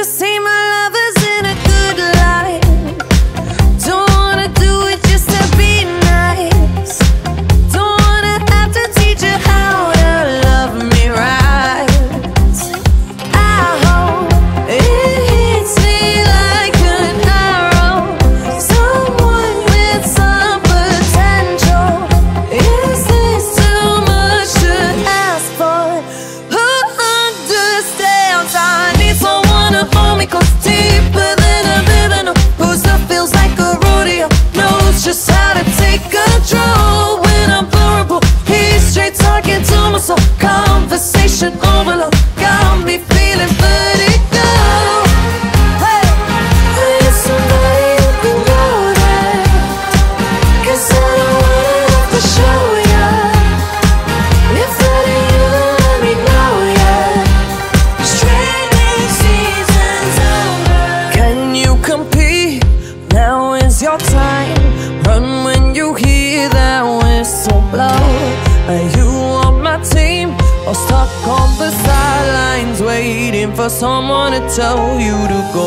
to see my lovers in a good light. Don't wanna do it just to be nice. Don't wanna have to teach you how to love me right. I hope it hits me like an arrow. Someone with some potential. Is this too much to ask for? Who understands? I need someone to hold me close, deeper than I've ever known. Who still feels like a rodeo, knows just how to take control when I'm vulnerable. He's straight talking to my soul. Conversation overload got me feeling vertigo. Hey, I need somebody who can go there, 'cause I don't wanna have to show ya. If that ain't you, then let me know, yeah. 'Cause training season's over. Can you compete? Now is your time. Run when you hear that whistle blow. Are you on my team or stuck on the sidelines waiting for someone to tell you to go?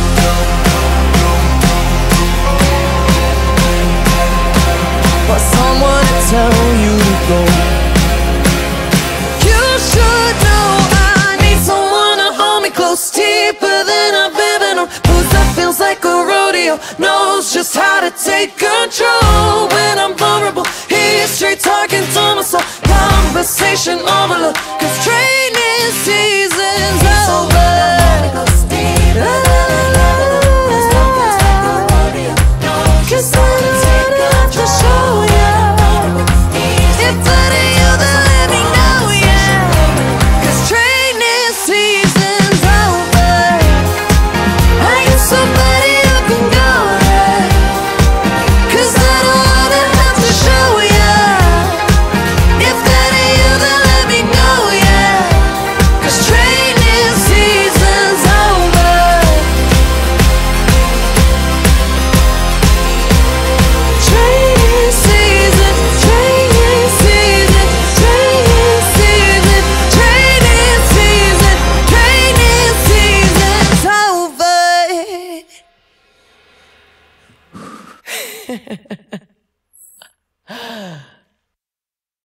For someone to tell you to go. You should know I need someone to hold me close, deeper than I've ever known. Who's that feels like a rodeo, knows just how to take control when I'm vulnerable. He's straight talking to my soul. Conversation overload, 'cause training season's over. La, la, la, la, la. 'Cause I don't have to show ya. If that ain't you, then let me know, yeah. 'Cause training season's over. I need somebody who can go there, 'cause I don't wanna have to show ya. If that ain't you, then let me know, yeah. 'Cause training season's over. Training season, training season, training season, training season, training season's over.